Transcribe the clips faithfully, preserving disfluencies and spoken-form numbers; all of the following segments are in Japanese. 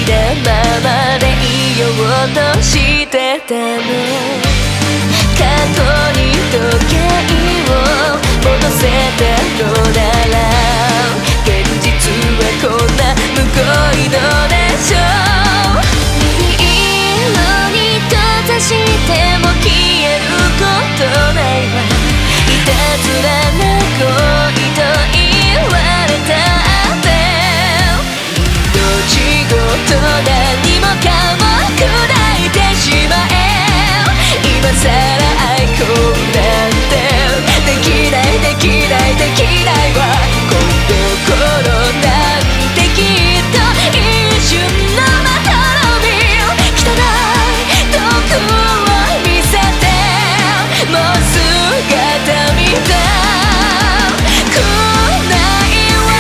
なままでいようとしてたの。過去に時計を戻せたのなら現実はこんなむごいのでしょう。虹色に閉ざしても消えることないわ。いたずらな恋と言われたって命ごと何もかも砕いてしまえ。今さら愛恋なんてできないできないできないわ。恋心なんてきっと一瞬のまとろみ。汚い毒を見せてもう姿見たくないわ。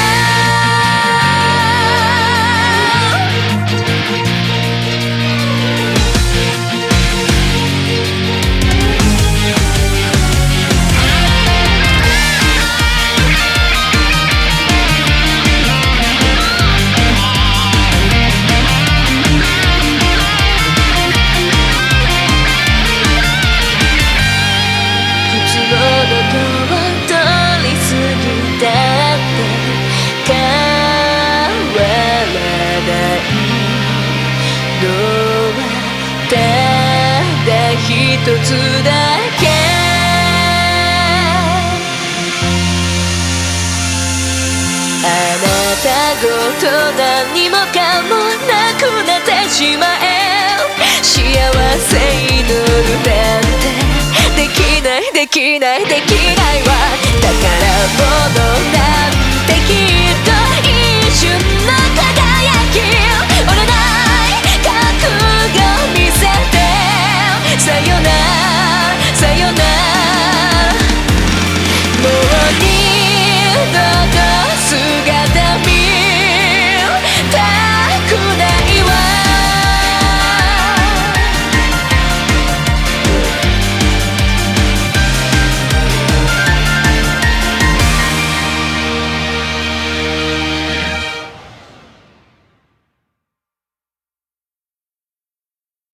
一つだけあなたごと何もかもなくなってしまえ。幸せ祈るなんてできないできないできない